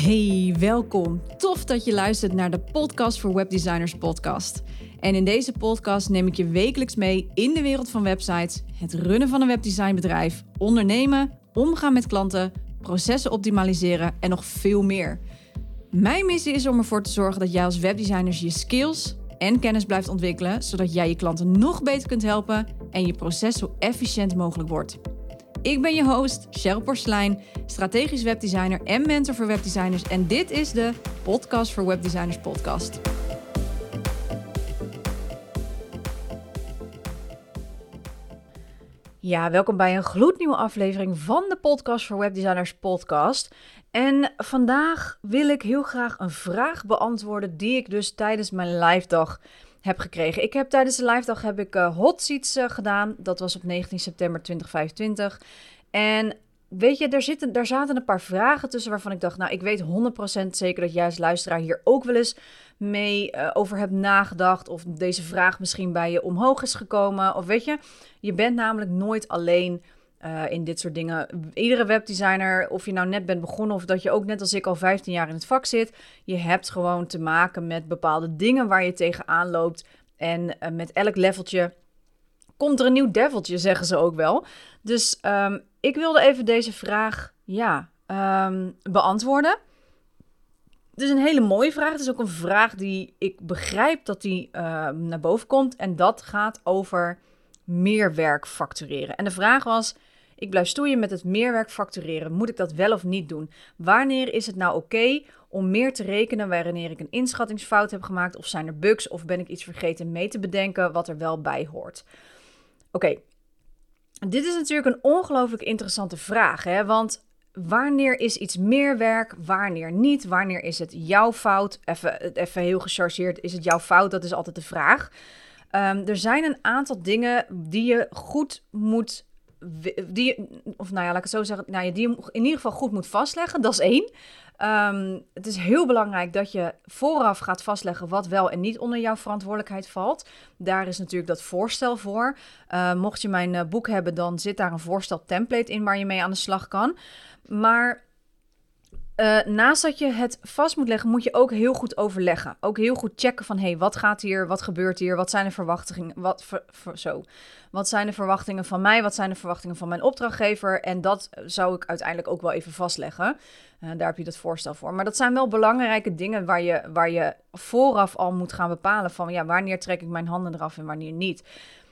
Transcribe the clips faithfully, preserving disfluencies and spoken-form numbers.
Hey, welkom. Tof dat je luistert naar de Podcast voor Webdesigners podcast. En in deze podcast neem ik je wekelijks mee in de wereld van websites, het runnen van een webdesignbedrijf, ondernemen, omgaan met klanten, processen optimaliseren en nog veel meer. Mijn missie is om ervoor te zorgen dat jij als webdesigner je skills en kennis blijft ontwikkelen, zodat jij je klanten nog beter kunt helpen en je proces zo efficiënt mogelijk wordt. Ik ben je host, Cheryl Porcelein, strategisch webdesigner en mentor voor webdesigners. En dit is de Podcast voor Webdesigners podcast. Ja, welkom bij een gloednieuwe aflevering van de Podcast voor Webdesigners podcast. En vandaag wil ik heel graag een vraag beantwoorden die ik dus tijdens mijn live dag heb gekregen. Ik heb tijdens de live dag heb ik uh, hot seats uh, gedaan. Dat was op negentien september tweeduizend vijfentwintig. En weet je, daar, zitten, daar zaten een paar vragen tussen waarvan ik dacht, nou, ik weet honderd procent zeker dat jij als luisteraar hier ook wel eens mee uh, over hebt nagedacht. Of deze vraag misschien bij je omhoog is gekomen. Of weet je, je bent namelijk nooit alleen uh, in dit soort dingen. Iedere webdesigner, of je nou net bent begonnen of dat je ook net als ik al vijftien jaar in het vak zit. Je hebt gewoon te maken met bepaalde dingen waar je tegenaan loopt. En uh, met elk leveltje komt er een nieuw deviltje, zeggen ze ook wel. Dus um, ik wilde even deze vraag ja, um, beantwoorden. Het is een hele mooie vraag. Het is ook een vraag die ik begrijp dat die uh, naar boven komt. En dat gaat over meerwerk factureren. En de vraag was, ik blijf stoeien met het meerwerk factureren. Moet ik dat wel of niet doen? Wanneer is het nou oké okay om meer te rekenen wanneer ik een inschattingsfout heb gemaakt? Of zijn er bugs? Of ben ik iets vergeten mee te bedenken wat er wel bij hoort? Oké, okay. Dit is natuurlijk een ongelooflijk interessante vraag, hè? Want wanneer is iets meerwerk, wanneer niet? Wanneer is het jouw fout? Even, even heel gechargeerd, is het jouw fout? Dat is altijd de vraag. Um, er zijn een aantal dingen die je goed moet, die je, of nou ja, laat ik het zo zeggen, nou ja, die je in ieder geval goed moet vastleggen. Dat is één. Um, het is heel belangrijk dat je vooraf gaat vastleggen wat wel en niet onder jouw verantwoordelijkheid valt. Daar is natuurlijk dat voorstel voor. Uh, mocht je mijn uh, boek hebben, dan zit daar een voorstel template in waar je mee aan de slag kan. Maar Uh, naast dat je het vast moet leggen, moet je ook heel goed overleggen. Ook heel goed checken van, hé, hey, wat gaat hier, wat gebeurt hier, wat zijn de verwachtingen, wat, ver, ver, zo. Wat zijn de verwachtingen van mij, wat zijn de verwachtingen van mijn opdrachtgever? En dat zou ik uiteindelijk ook wel even vastleggen. Uh, daar heb je dat voorstel voor. Maar dat zijn wel belangrijke dingen waar je, waar je vooraf al moet gaan bepalen van, ja, wanneer trek ik mijn handen eraf en wanneer niet.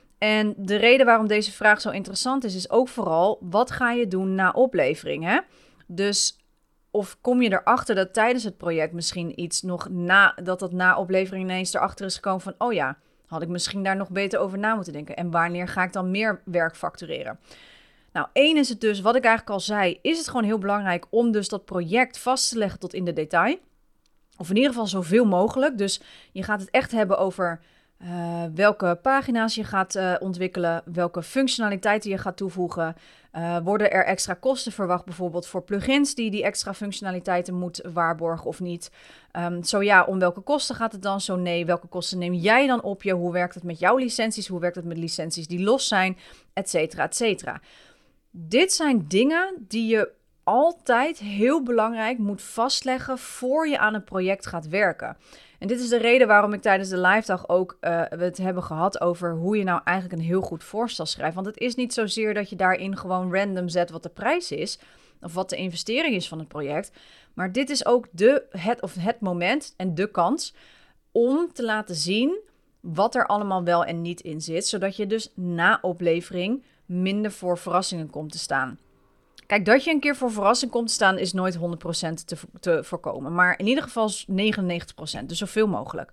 En de reden waarom deze vraag zo interessant is, is ook vooral, wat ga je doen na oplevering, hè? Dus of kom je erachter dat tijdens het project misschien iets nog na, dat dat na oplevering ineens erachter is gekomen van, oh ja, had ik misschien daar nog beter over na moeten denken. En wanneer ga ik dan meer werk factureren? Nou, één is het dus, wat ik eigenlijk al zei, is het gewoon heel belangrijk om dus dat project vast te leggen tot in de detail. Of in ieder geval zoveel mogelijk. Dus je gaat het echt hebben over Uh, welke pagina's je gaat uh, ontwikkelen, welke functionaliteiten je gaat toevoegen. Uh, worden er extra kosten verwacht bijvoorbeeld voor plugins die die extra functionaliteiten moet waarborgen of niet? Um, zo ja, om welke kosten gaat het dan? Zo nee, welke kosten neem jij dan op je? Hoe werkt het met jouw licenties? Hoe werkt het met licenties die los zijn? Etcetera, etcetera. Dit zijn dingen die je altijd heel belangrijk moet vastleggen voor je aan een project gaat werken. En dit is de reden waarom ik tijdens de live dag ook uh, het hebben gehad over hoe je nou eigenlijk een heel goed voorstel schrijft. Want het is niet zozeer dat je daarin gewoon random zet wat de prijs is of wat de investering is van het project. Maar dit is ook de, het, of het moment en de kans om te laten zien wat er allemaal wel en niet in zit. Zodat je dus na oplevering minder voor verrassingen komt te staan. Kijk, dat je een keer voor verrassing komt te staan is nooit honderd procent te, te voorkomen. Maar in ieder geval negenennegentig procent, dus zoveel mogelijk.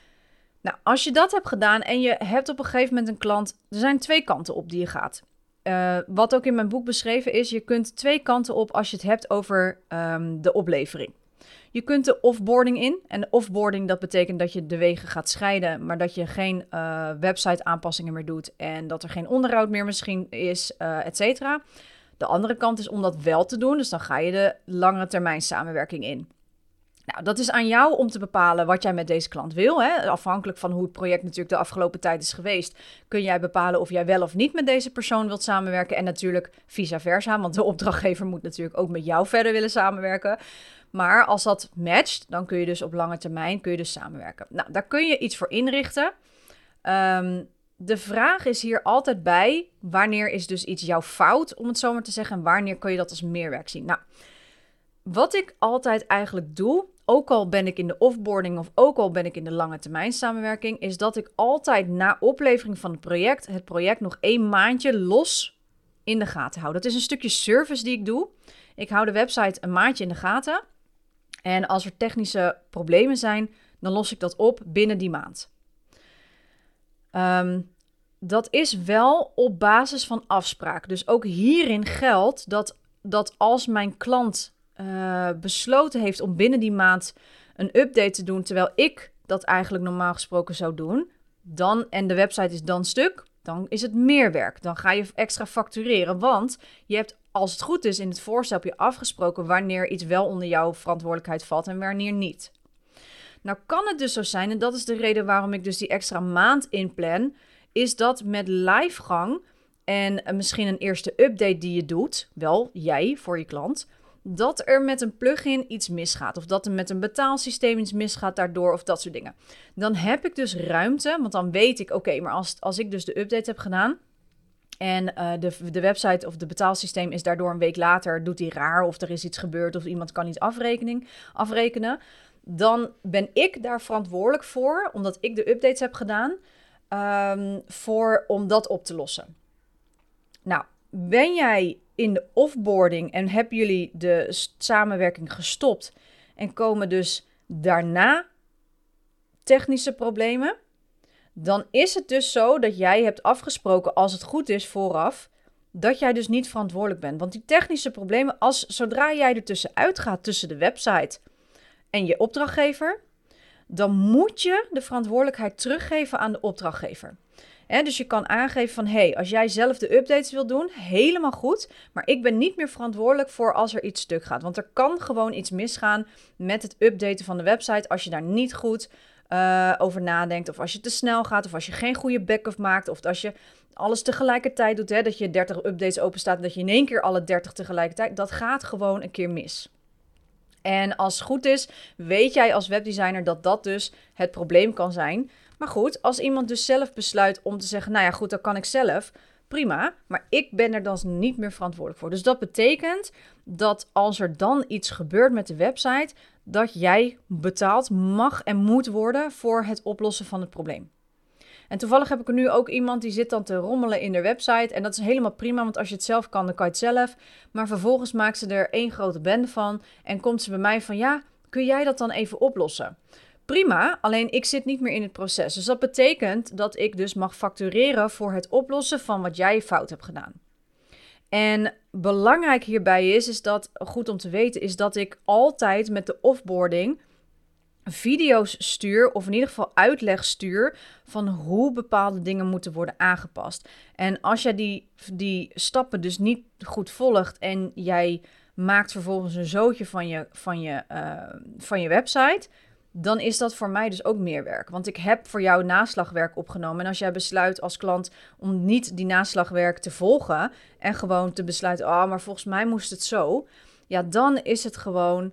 Nou, als je dat hebt gedaan en je hebt op een gegeven moment een klant, er zijn twee kanten op die je gaat. Uh, wat ook in mijn boek beschreven is, je kunt twee kanten op als je het hebt over um, de oplevering. Je kunt de offboarding in. En de offboarding, dat betekent dat je de wegen gaat scheiden, maar dat je geen uh, website aanpassingen meer doet en dat er geen onderhoud meer misschien is, uh, et cetera. De andere kant is om dat wel te doen, dus dan ga je de langere termijn samenwerking in. Nou, dat is aan jou om te bepalen wat jij met deze klant wil. Hè? Afhankelijk van hoe het project natuurlijk de afgelopen tijd is geweest, kun jij bepalen of jij wel of niet met deze persoon wilt samenwerken. En natuurlijk vice versa, want de opdrachtgever moet natuurlijk ook met jou verder willen samenwerken. Maar als dat matcht, dan kun je dus op lange termijn kun je dus samenwerken. Nou, daar kun je iets voor inrichten. Um, de vraag is hier altijd bij, wanneer is dus iets jouw fout, om het zo maar te zeggen, en wanneer kun je dat als meerwerk zien? Nou, wat ik altijd eigenlijk doe, ook al ben ik in de offboarding of ook al ben ik in de lange termijn samenwerking, is dat ik altijd na oplevering van het project, het project nog één maandje los in de gaten hou. Dat is een stukje service die ik doe. Ik hou de website een maandje in de gaten. En als er technische problemen zijn, dan los ik dat op binnen die maand. Um, dat is wel op basis van afspraak. Dus ook hierin geldt dat, dat als mijn klant uh, besloten heeft om binnen die maand een update te doen, terwijl ik dat eigenlijk normaal gesproken zou doen, dan, en de website is dan stuk, dan is het meer werk. Dan ga je extra factureren, want je hebt, als het goed is, in het voorstel heb je afgesproken wanneer iets wel onder jouw verantwoordelijkheid valt en wanneer niet. Nou kan het dus zo zijn, en dat is de reden waarom ik dus die extra maand inplan, is dat met livegang en misschien een eerste update die je doet, wel jij voor je klant, dat er met een plugin iets misgaat. Of dat er met een betaalsysteem iets misgaat daardoor of dat soort dingen. Dan heb ik dus ruimte, want dan weet ik, oké, okay, maar als, als ik dus de update heb gedaan en uh, de, de website of de betaalsysteem is daardoor een week later, doet die raar of er is iets gebeurd of iemand kan niet afrekening, afrekenen, dan ben ik daar verantwoordelijk voor, omdat ik de updates heb gedaan, um, voor om dat op te lossen. Nou, ben jij in de offboarding en hebben jullie de samenwerking gestopt en komen dus daarna technische problemen, dan is het dus zo dat jij hebt afgesproken, als het goed is vooraf, dat jij dus niet verantwoordelijk bent. Want die technische problemen, als, zodra jij er tussenuit gaat tussen de website en je opdrachtgever, dan moet je de verantwoordelijkheid teruggeven aan de opdrachtgever. He, dus je kan aangeven van, hé, hey, als jij zelf de updates wil doen, helemaal goed. Maar ik ben niet meer verantwoordelijk voor als er iets stuk gaat. Want er kan gewoon iets misgaan met het updaten van de website als je daar niet goed uh, over nadenkt. Of als je te snel gaat, of als je geen goede backup maakt. Of als je alles tegelijkertijd doet, hè, dat je dertig updates openstaat en dat je in één keer alle dertig tegelijkertijd. Dat gaat gewoon een keer mis. En als het goed is, weet jij als webdesigner dat dat dus het probleem kan zijn. Maar goed, als iemand dus zelf besluit om te zeggen, nou ja goed, dat kan ik zelf, prima. Maar ik ben er dan niet meer verantwoordelijk voor. Dus dat betekent dat als er dan iets gebeurt met de website, dat jij betaald mag en moet worden voor het oplossen van het probleem. En toevallig heb ik er nu ook iemand die zit dan te rommelen in de website. En dat is helemaal prima, want als je het zelf kan, dan kan je het zelf. Maar vervolgens maakt ze er één grote bende van en komt ze bij mij van, ja, kun jij dat dan even oplossen? Prima, alleen ik zit niet meer in het proces. Dus dat betekent dat ik dus mag factureren voor het oplossen van wat jij fout hebt gedaan. En belangrijk hierbij is, is dat, goed om te weten, is dat ik altijd met de offboarding video's stuur, of in ieder geval uitleg stuur van hoe bepaalde dingen moeten worden aangepast. En als jij die, die stappen dus niet goed volgt en jij maakt vervolgens een zootje van je, van je, uh, van je website, dan is dat voor mij dus ook meer werk. Want ik heb voor jou naslagwerk opgenomen. En als jij besluit als klant om niet die naslagwerk te volgen en gewoon te besluiten, oh, maar volgens mij moest het zo, ja, dan is het gewoon,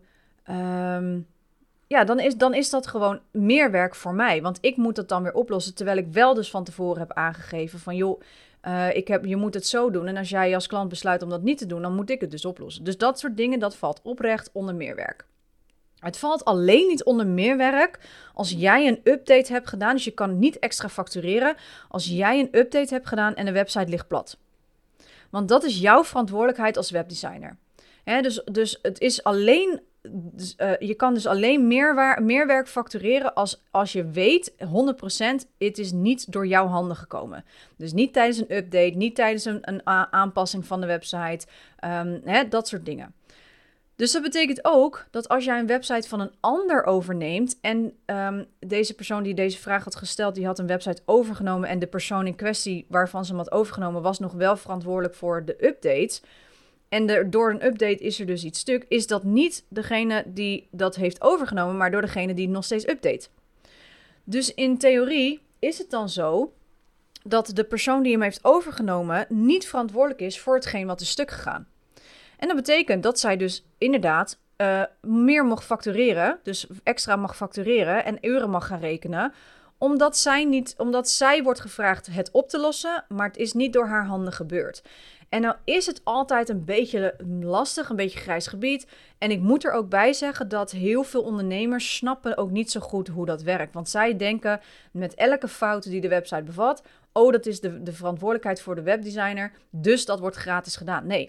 um, ja, dan is, dan is dat gewoon meer werk voor mij. Want ik moet dat dan weer oplossen, terwijl ik wel dus van tevoren heb aangegeven van, joh, uh, ik heb, je moet het zo doen. En als jij als klant besluit om dat niet te doen, dan moet ik het dus oplossen. Dus dat soort dingen, dat valt oprecht onder meerwerk. Het valt alleen niet onder meerwerk als jij een update hebt gedaan. Dus je kan niet extra factureren als jij een update hebt gedaan en de website ligt plat. Want dat is jouw verantwoordelijkheid als webdesigner. He, dus, dus het is alleen, dus, uh, je kan dus alleen meerwaar, meerwerk factureren als, als je weet honderd procent het is niet door jouw handen gekomen. Dus niet tijdens een update, niet tijdens een, een aanpassing van de website, um, he, dat soort dingen. Dus dat betekent ook dat als jij een website van een ander overneemt en um, deze persoon die deze vraag had gesteld, die had een website overgenomen en de persoon in kwestie waarvan ze hem had overgenomen was nog wel verantwoordelijk voor de updates. En er, door een update is er dus iets stuk, is dat niet degene die dat heeft overgenomen, maar door degene die het nog steeds update. Dus in theorie is het dan zo dat de persoon die hem heeft overgenomen niet verantwoordelijk is voor hetgeen wat is stuk gegaan. En dat betekent dat zij dus inderdaad uh, meer mag factureren, dus extra mag factureren en uren mag gaan rekenen, omdat zij, niet, omdat zij wordt gevraagd het op te lossen, maar het is niet door haar handen gebeurd. En nou is het altijd een beetje lastig, een beetje grijs gebied. En ik moet er ook bij zeggen dat heel veel ondernemers snappen ook niet zo goed hoe dat werkt. Want zij denken met elke fout die de website bevat, oh, dat is de, de verantwoordelijkheid voor de webdesigner, dus dat wordt gratis gedaan. Nee,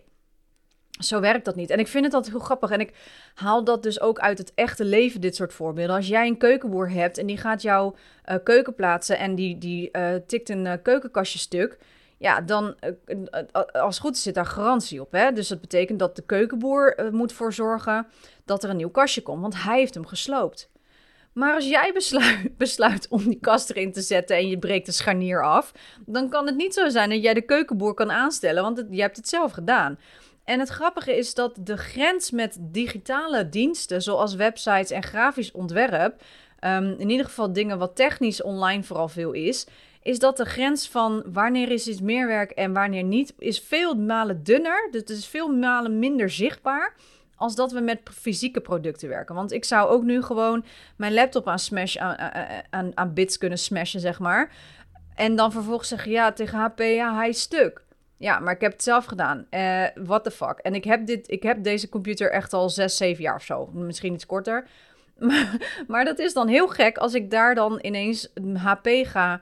zo werkt dat niet. En ik vind het altijd heel grappig. En ik haal dat dus ook uit het echte leven, dit soort voorbeelden. Als jij een keukenboer hebt en die gaat jouw uh, keuken plaatsen en die, die uh, tikt een uh, keukenkastje stuk, ja, dan uh, als het goed is zit daar garantie op. Hè? Dus dat betekent dat de keukenboer uh, moet voor zorgen dat er een nieuw kastje komt, want hij heeft hem gesloopt. Maar als jij besluit, besluit om die kast erin te zetten en je breekt de scharnier af, dan kan het niet zo zijn dat jij de keukenboer kan aanstellen, want het, je hebt het zelf gedaan. En het grappige is dat de grens met digitale diensten, zoals websites en grafisch ontwerp, um, in ieder geval dingen wat technisch online vooral veel is, is dat de grens van wanneer is iets meer werk en wanneer niet, is veel malen dunner. Dus het is veel malen minder zichtbaar als dat we met fysieke producten werken. Want ik zou ook nu gewoon mijn laptop aan, smash, aan, aan, aan bits kunnen smashen, zeg maar. En dan vervolgens zeggen, ja, tegen H P, ja, hij is stuk. Ja, maar ik heb het zelf gedaan. Uh, what the fuck. En ik heb, dit, ik heb deze computer echt al zes, zeven jaar of zo. Misschien iets korter. Maar, maar dat is dan heel gek als ik daar dan ineens een H P ga,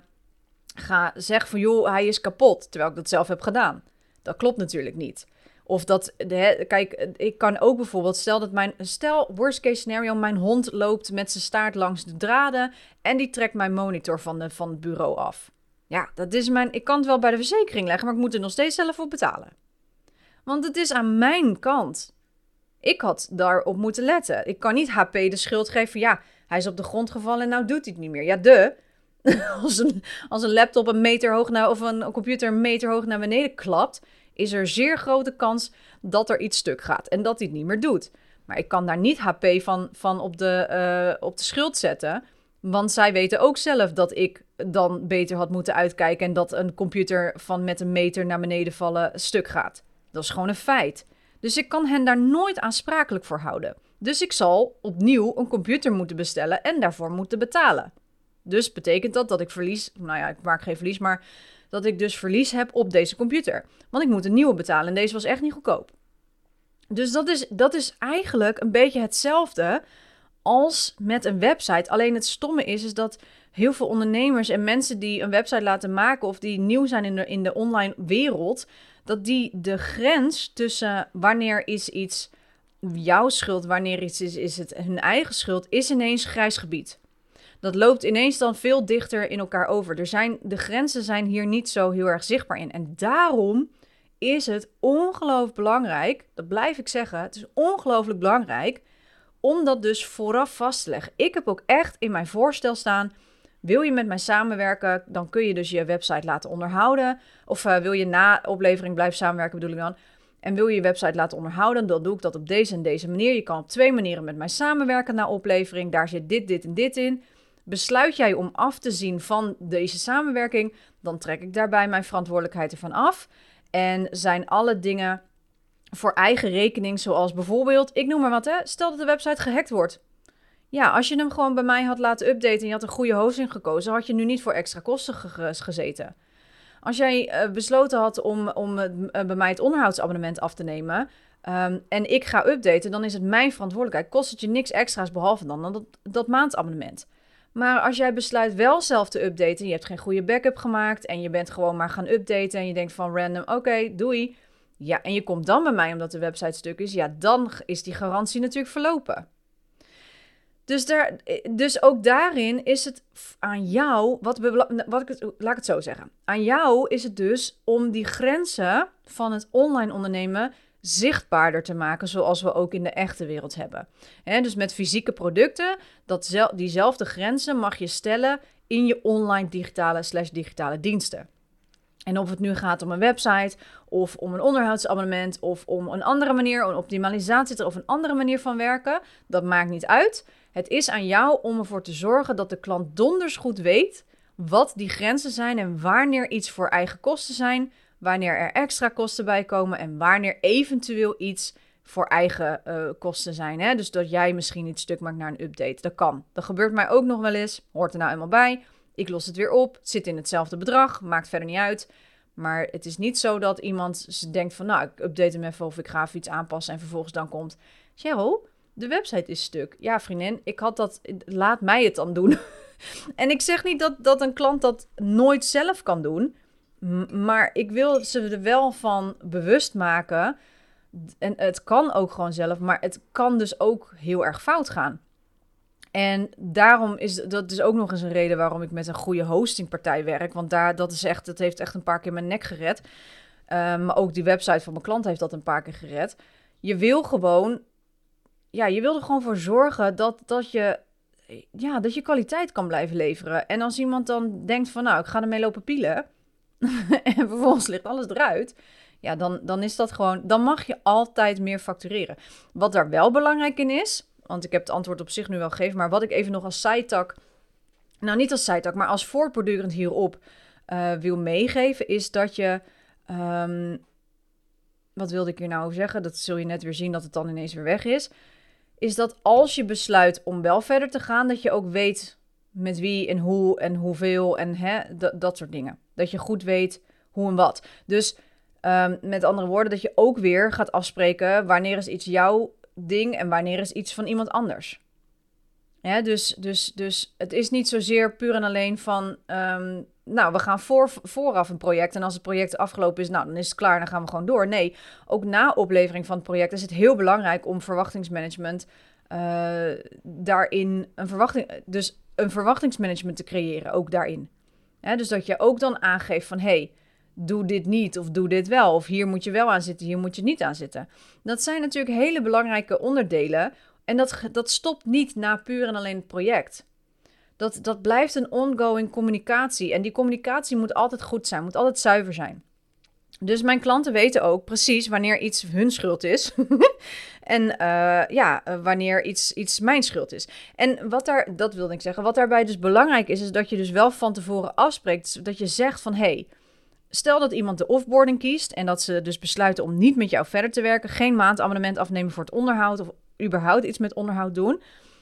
ga zeggen van, joh, hij is kapot. Terwijl ik dat zelf heb gedaan. Dat klopt natuurlijk niet. Of dat, hè, kijk, ik kan ook bijvoorbeeld, stel dat mijn, stel, worst case scenario, mijn hond loopt met zijn staart langs de draden en die trekt mijn monitor van, de, van het bureau af. Ja, dat is mijn, ik kan het wel bij de verzekering leggen, maar ik moet er nog steeds zelf voor betalen. Want het is aan mijn kant. Ik had daarop moeten letten. Ik kan niet H P de schuld geven, ja, hij is op de grond gevallen en nou doet hij het niet meer. Ja, de. Als een, als een laptop een meter hoog naar, of een computer een meter hoog naar beneden klapt, is er zeer grote kans dat er iets stuk gaat en dat hij het niet meer doet. Maar ik kan daar niet H P van, van op, de, uh, op de schuld zetten, want zij weten ook zelf dat ik dan beter had moeten uitkijken en dat een computer van met een meter naar beneden vallen stuk gaat. Dat is gewoon een feit. Dus ik kan hen daar nooit aansprakelijk voor houden. Dus ik zal opnieuw een computer moeten bestellen en daarvoor moeten betalen. Dus betekent dat dat ik verlies, nou ja, ik maak geen verlies, maar dat ik dus verlies heb op deze computer. Want ik moet een nieuwe betalen en deze was echt niet goedkoop. Dus dat is, dat is eigenlijk een beetje hetzelfde als met een website. Alleen het stomme is, is dat heel veel ondernemers en mensen die een website laten maken of die nieuw zijn in de, in de online wereld, dat die de grens tussen wanneer is iets jouw schuld, wanneer iets is, is het hun eigen schuld, is ineens grijs gebied. Dat loopt ineens dan veel dichter in elkaar over. Er zijn, de grenzen zijn hier niet zo heel erg zichtbaar in. En daarom is het ongelooflijk belangrijk, dat blijf ik zeggen, het is ongelooflijk belangrijk om dat dus vooraf vast te leggen. Ik heb ook echt in mijn voorstel staan, wil je met mij samenwerken, dan kun je dus je website laten onderhouden. Of uh, wil je na oplevering blijven samenwerken, bedoel ik dan. En wil je je website laten onderhouden, dan doe ik dat op deze en deze manier. Je kan op twee manieren met mij samenwerken na oplevering. Daar zit dit, dit en dit in. Besluit jij om af te zien van deze samenwerking, dan trek ik daarbij mijn verantwoordelijkheid ervan af. En zijn alle dingen voor eigen rekening, zoals bijvoorbeeld, ik noem maar wat, hè, stel dat de website gehackt wordt. Ja, als je hem gewoon bij mij had laten updaten en je had een goede hosting gekozen, had je nu niet voor extra kosten ge- gezeten. Als jij uh, besloten had om, om uh, bij mij het onderhoudsabonnement af te nemen um, en ik ga updaten, dan is het mijn verantwoordelijkheid. Kost het je niks extra's behalve dan, dan dat, dat maandabonnement. Maar als jij besluit wel zelf te updaten, je hebt geen goede backup gemaakt en je bent gewoon maar gaan updaten en je denkt van random, oké, okay, doei. Ja, en je komt dan bij mij omdat de website stuk is, ja, dan is die garantie natuurlijk verlopen. Dus, daar, dus ook daarin is het aan jou, wat, wat ik het, laat ik het zo zeggen. Aan jou is het dus om die grenzen van het online ondernemen zichtbaarder te maken, zoals we ook in de echte wereld hebben. He, dus met fysieke producten, dat zel, diezelfde grenzen mag je stellen in je online digitale slash digitale diensten. En of het nu gaat om een website, of om een onderhoudsabonnement, of om een andere manier, een optimalisatie, of een andere manier van werken, dat maakt niet uit. Het is aan jou om ervoor te zorgen dat de klant donders goed weet wat die grenzen zijn en wanneer iets voor eigen kosten zijn, wanneer er extra kosten bij komen en wanneer eventueel iets voor eigen uh, kosten zijn. Hè? Dus dat jij misschien iets stuk maakt naar een update. Dat kan. Dat gebeurt mij ook nog wel eens. Hoort er nou eenmaal bij. Ik los het weer op. Het zit in hetzelfde bedrag. Maakt verder niet uit. Maar het is niet zo dat iemand denkt van... nou, ik update hem even of ik ga even iets aanpassen... en vervolgens dan komt... Cheryl, de website is stuk. Ja, vriendin, ik had dat... Laat mij het dan doen. En ik zeg niet dat, dat een klant dat nooit zelf kan doen... maar ik wil ze er wel van bewust maken... en het kan ook gewoon zelf... maar het kan dus ook heel erg fout gaan. En daarom is dat dus ook nog eens een reden waarom ik met een goede hostingpartij werk. Want daar, dat, is echt, dat heeft echt een paar keer mijn nek gered. Um, maar ook die website van mijn klant heeft dat een paar keer gered. Je wil gewoon, ja, je wil er gewoon voor zorgen dat, dat, je, ja, dat je kwaliteit kan blijven leveren. En als iemand dan denkt van, nou, ik ga ermee lopen pielen. En vervolgens ligt alles eruit. Ja, dan, dan is dat gewoon, dan mag je altijd meer factureren. Wat daar wel belangrijk in is... want ik heb het antwoord op zich nu wel gegeven... maar wat ik even nog als zijtak... nou, niet als zijtak, maar als voortbordurend hierop uh, wil meegeven... is dat je... Um, wat wilde ik hier nou over zeggen? Dat zul je net weer zien dat het dan ineens weer weg is. Is dat als je besluit om wel verder te gaan... dat je ook weet met wie en hoe en hoeveel en hè, d- dat soort dingen. Dat je goed weet hoe en wat. Dus um, met andere woorden, dat je ook weer gaat afspreken... wanneer is iets jouw ding en wanneer is iets van iemand anders. Ja, dus, dus, dus het is niet zozeer puur en alleen van... Um, nou, we gaan voor, vooraf een project... en als het project afgelopen is, nou, dan is het klaar... dan gaan we gewoon door. Nee, ook na oplevering van het project... is het heel belangrijk om verwachtingsmanagement... Uh, daarin een verwachting... dus een verwachtingsmanagement te creëren, ook daarin. Ja, dus dat je ook dan aangeeft van... hey, doe dit niet of doe dit wel. Of hier moet je wel aan zitten, hier moet je niet aan zitten. Dat zijn natuurlijk hele belangrijke onderdelen. En dat, dat stopt niet na puur en alleen het project. Dat, dat blijft een ongoing communicatie. En die communicatie moet altijd goed zijn, moet altijd zuiver zijn. Dus mijn klanten weten ook precies wanneer iets hun schuld is. en uh, ja, wanneer iets, iets mijn schuld is. En wat daar, dat wilde ik zeggen, wat daarbij dus belangrijk is... is dat je dus wel van tevoren afspreekt. Dat je zegt van, hey... Stel dat iemand de offboarding kiest en dat ze dus besluiten om niet met jou verder te werken, geen maandabonnement afnemen voor het onderhoud of überhaupt iets met onderhoud doen,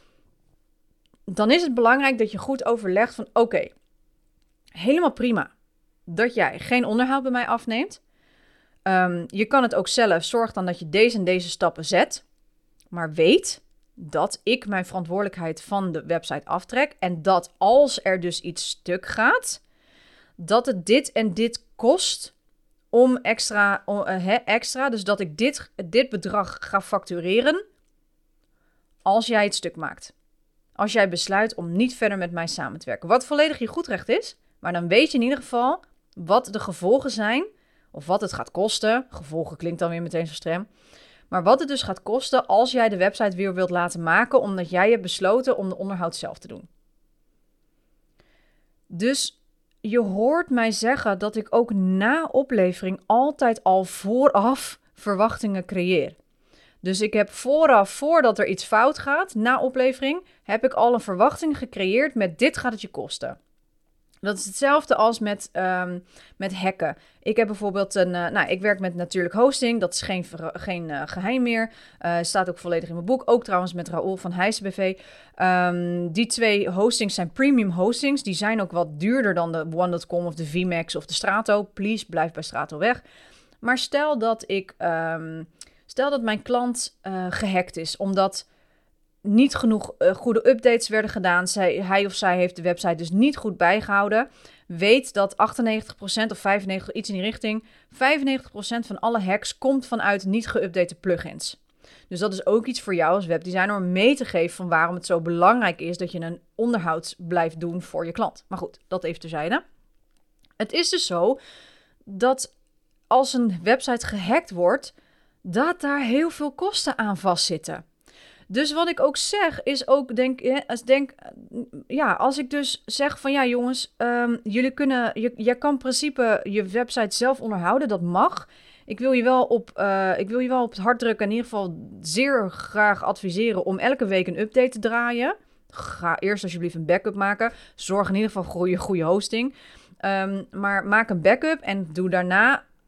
dan is het belangrijk dat je goed overlegt van oké, okay, helemaal prima dat jij geen onderhoud bij mij afneemt. Um, je kan het ook zelf, zorg dan dat je deze en deze stappen zet, maar weet dat ik mijn verantwoordelijkheid van de website aftrek en dat als er dus iets stuk gaat, dat het dit en dit kost om extra, om, uh, he, extra, dus dat ik dit, dit bedrag ga factureren als jij het stuk maakt. Als jij besluit om niet verder met mij samen te werken. Wat volledig je goed recht is, maar dan weet je in ieder geval wat de gevolgen zijn, of wat het gaat kosten. Gevolgen klinkt dan weer meteen zo streng. Maar wat het dus gaat kosten als jij de website weer wilt laten maken, omdat jij hebt besloten om de onderhoud zelf te doen. Dus je hoort mij zeggen dat ik ook na oplevering altijd al vooraf verwachtingen creëer. Dus ik heb vooraf, voordat er iets fout gaat, na oplevering, heb ik al een verwachting gecreëerd met dit gaat het je kosten. Dat is hetzelfde als met, um, met hacken. Ik heb bijvoorbeeld een, uh, nou, ik werk met natuurlijk hosting. Dat is geen, geen uh, geheim meer. Uh, staat ook volledig in mijn boek. Ook trouwens met Raoul van Heijsen B V. Um, die twee hostings zijn premium hostings. Die zijn ook wat duurder dan de one dot com of de V MAX of de Strato. Please, blijf bij Strato weg. Maar stel dat ik, um, stel dat mijn klant uh, gehackt is, omdat niet genoeg uh, goede updates werden gedaan. Zij, hij of zij heeft de website dus niet goed bijgehouden. Weet dat achtennegentig procent of vijfennegentig procent, iets in die richting, vijfennegentig procent van alle hacks komt vanuit niet geüpdate plugins. Dus dat is ook iets voor jou als webdesigner om mee te geven van waarom het zo belangrijk is dat je een onderhoud blijft doen voor je klant. Maar goed, dat even terzijde. Het is dus zo dat als een website gehackt wordt, dat daar heel veel kosten aan vastzitten. Dus wat ik ook zeg, is ook, denk, denk ja, als ik dus zeg van ja jongens, um, jullie kunnen, je, je kan in principe je website zelf onderhouden, dat mag. Ik wil je wel op, uh, ik wil je wel op het hart drukken, in ieder geval zeer graag adviseren om elke week een update te draaien. Ga eerst alsjeblieft een backup maken. Zorg in ieder geval voor je goede hosting. Um, maar maak een backup en doe daarna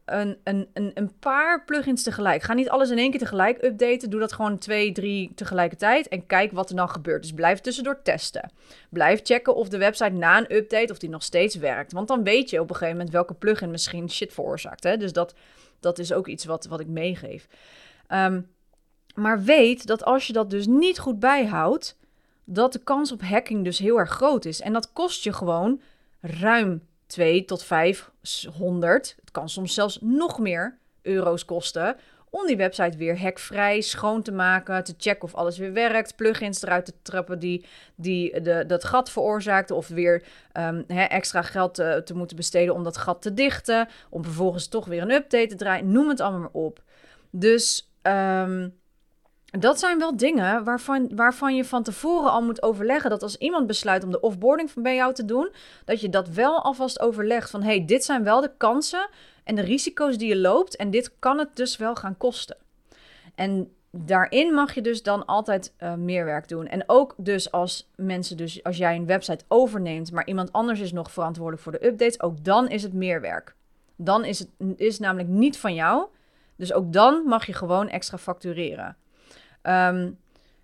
een, een, een, een paar plugins tegelijk. Ga niet alles in één keer tegelijk updaten. Doe dat gewoon twee, drie tegelijkertijd. En kijk wat er dan gebeurt. Dus blijf tussendoor testen. Blijf checken of de website na een update, of die nog steeds werkt. Want dan weet je op een gegeven moment welke plugin misschien shit veroorzaakt. Hè? Dus dat, dat is ook iets wat, wat ik meegeef. Um, maar weet dat als je dat dus niet goed bijhoudt, dat de kans op hacking dus heel erg groot is. En dat kost je gewoon ruim twee tot vijfhonderd, het kan soms zelfs nog meer euro's kosten, om die website weer hackvrij schoon te maken, te checken of alles weer werkt, plugins eruit te trappen die, die de, dat gat veroorzaakten, of weer um, he, extra geld te, te moeten besteden om dat gat te dichten, om vervolgens toch weer een update te draaien, noem het allemaal maar op. Dus um, dat zijn wel dingen waarvan, waarvan je van tevoren al moet overleggen, dat als iemand besluit om de offboarding van bij jou te doen, dat je dat wel alvast overlegt van, hey, dit zijn wel de kansen en de risico's die je loopt en dit kan het dus wel gaan kosten. En daarin mag je dus dan altijd uh, meer werk doen. En ook dus als mensen, dus als jij een website overneemt, maar iemand anders is nog verantwoordelijk voor de updates, ook dan is het meer werk. Dan is het is namelijk niet van jou, dus ook dan mag je gewoon extra factureren. Um,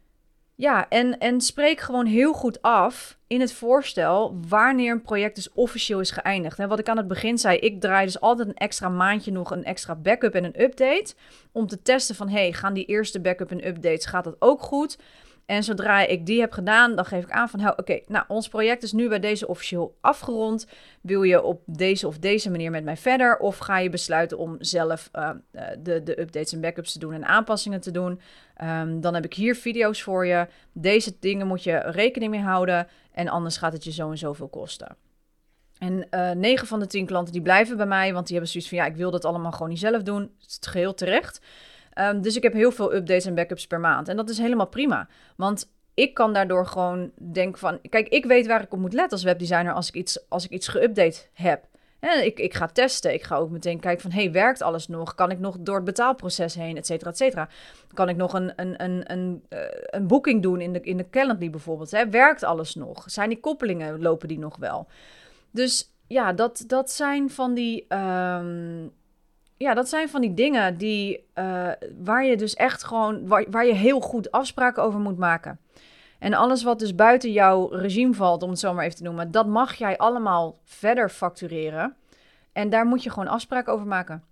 ja, en, en spreek gewoon heel goed af in het voorstel wanneer een project dus officieel is geëindigd. En wat ik aan het begin zei, ik draai dus altijd een extra maandje nog een extra backup en een update, om te testen van, hey, gaan die eerste backup en updates, gaat dat ook goed? En zodra ik die heb gedaan, dan geef ik aan van, oké, okay, nou, ons project is nu bij deze officieel afgerond. Wil je op deze of deze manier met mij verder? Of ga je besluiten om zelf uh, de, de updates en backups te doen en aanpassingen te doen? Um, dan heb ik hier video's voor je. Deze dingen moet je rekening mee houden en anders gaat het je zo en zoveel kosten. En uh, negen van de tien klanten die blijven bij mij, want die hebben zoiets van, ja, ik wil dat allemaal gewoon niet zelf doen. Dat is het geheel terecht. Um, dus ik heb heel veel updates en backups per maand. En dat is helemaal prima. Want ik kan daardoor gewoon denken van, kijk, ik weet waar ik op moet letten als webdesigner als ik iets, als ik iets geüpdate heb. En ik, ik ga testen. Ik ga ook meteen kijken van, hey, werkt alles nog? Kan ik nog door het betaalproces heen, et cetera, et cetera? Kan ik nog een, een, een, een, uh, een boeking doen in de, in de Calendly bijvoorbeeld? Hè? Werkt alles nog? Zijn die koppelingen, lopen die nog wel? Dus ja, dat, dat zijn van die... Um, Ja, dat zijn van die dingen die, uh, waar je dus echt gewoon, waar, waar je heel goed afspraken over moet maken. En alles wat dus buiten jouw regime valt, om het zo maar even te noemen, dat mag jij allemaal verder factureren. En daar moet je gewoon afspraken over maken.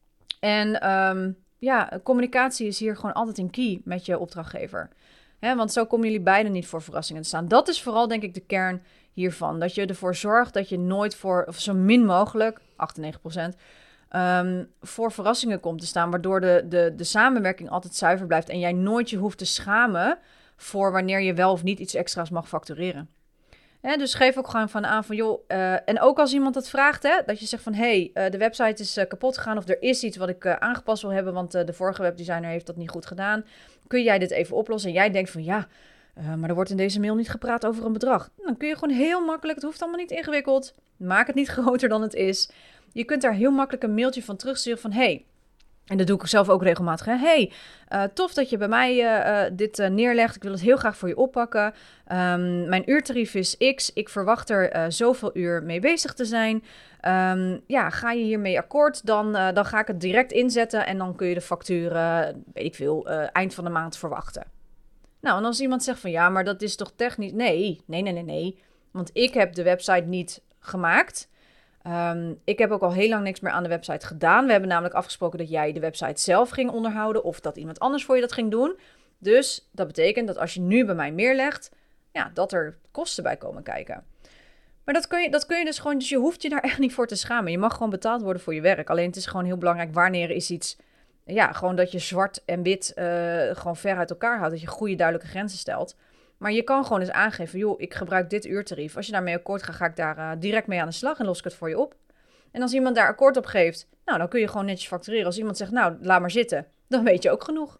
En um, ja, communicatie is hier gewoon altijd een key met je opdrachtgever. Hè, want zo komen jullie beiden niet voor verrassingen te staan. Dat is vooral denk ik de kern hiervan. Dat je ervoor zorgt dat je nooit voor, of zo min mogelijk, achtennegentig procent... Um, voor verrassingen komt te staan, waardoor de, de, de samenwerking altijd zuiver blijft en jij nooit je hoeft te schamen voor wanneer je wel of niet iets extra's mag factureren. Hè, dus geef ook gewoon van aan van, joh, uh, en ook als iemand dat vraagt, hè, dat je zegt van, hey, uh, de website is uh, kapot gegaan of er is iets wat ik uh, aangepast wil hebben, want uh, de vorige webdesigner heeft dat niet goed gedaan. Kun jij dit even oplossen? En jij denkt van, ja, uh, maar er wordt in deze mail niet gepraat over een bedrag. Dan kun je gewoon heel makkelijk, het hoeft allemaal niet ingewikkeld, maak het niet groter dan het is. Je kunt daar heel makkelijk een mailtje van terugsturen van, hey, en dat doe ik zelf ook regelmatig, hè? Hey, uh, tof dat je bij mij uh, uh, dit uh, neerlegt. Ik wil het heel graag voor je oppakken. Um, mijn uurtarief is X. Ik verwacht er uh, zoveel uur mee bezig te zijn. Um, ja, ga je hiermee akkoord, dan, uh, dan ga ik het direct inzetten en dan kun je de facturen, weet ik veel, uh, eind van de maand verwachten. Nou, en als iemand zegt van, ja, maar dat is toch technisch? Nee, nee, nee, nee, nee. Want ik heb de website niet gemaakt. Um, ik heb ook al heel lang niks meer aan de website gedaan. We hebben namelijk afgesproken dat jij de website zelf ging onderhouden of dat iemand anders voor je dat ging doen. Dus dat betekent dat als je nu bij mij meer legt, ja, dat er kosten bij komen kijken. Maar dat kun je, dat kun je dus gewoon, dus je hoeft je daar echt niet voor te schamen. Je mag gewoon betaald worden voor je werk. Alleen het is gewoon heel belangrijk wanneer is iets, ja, gewoon dat je zwart en wit uh, gewoon ver uit elkaar houdt. Dat je goede duidelijke grenzen stelt. Maar je kan gewoon eens aangeven, joh, ik gebruik dit uurtarief. Als je daarmee akkoord gaat, ga ik daar uh, direct mee aan de slag en los ik het voor je op. En als iemand daar akkoord op geeft, nou, dan kun je gewoon netjes factureren. Als iemand zegt, nou, laat maar zitten, dan weet je ook genoeg.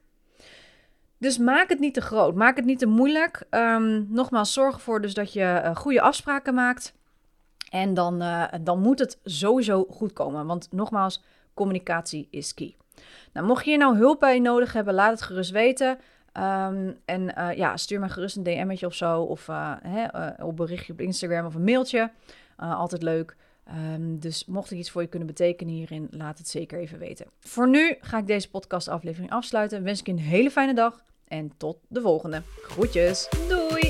Dus maak het niet te groot, maak het niet te moeilijk. Um, nogmaals, zorg ervoor dus dat je uh, goede afspraken maakt. En dan, uh, dan moet het sowieso goed komen. Want nogmaals, communicatie is key. Nou, mocht je hier nou hulp bij nodig hebben, laat het gerust weten. Um, en uh, ja, stuur me gerust een D M'tje of zo. Of uh, hè, uh, op berichtje op Instagram of een mailtje. Uh, altijd leuk. Um, dus mocht ik iets voor je kunnen betekenen hierin, laat het zeker even weten. Voor nu ga ik deze podcastaflevering afsluiten. Wens ik je een hele fijne dag en tot de volgende. Groetjes, doei!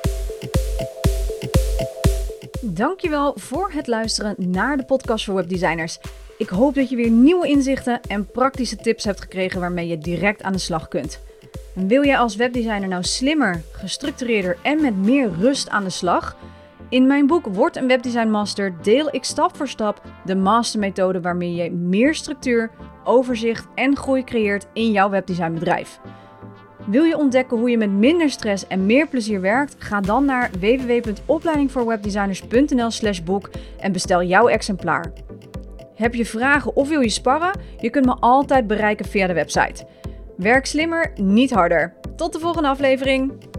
Dankjewel voor het luisteren naar de podcast voor webdesigners. Ik hoop dat je weer nieuwe inzichten en praktische tips hebt gekregen waarmee je direct aan de slag kunt. En wil jij als webdesigner nou slimmer, gestructureerder en met meer rust aan de slag? In mijn boek Word een Webdesign Master deel ik stap voor stap de mastermethode waarmee je meer structuur, overzicht en groei creëert in jouw webdesignbedrijf. Wil je ontdekken hoe je met minder stress en meer plezier werkt? Ga dan naar w w w punt opleiding voor webdesigners punt n l slash boek en bestel jouw exemplaar. Heb je vragen of wil je sparren? Je kunt me altijd bereiken via de website. Werk slimmer, niet harder. Tot de volgende aflevering!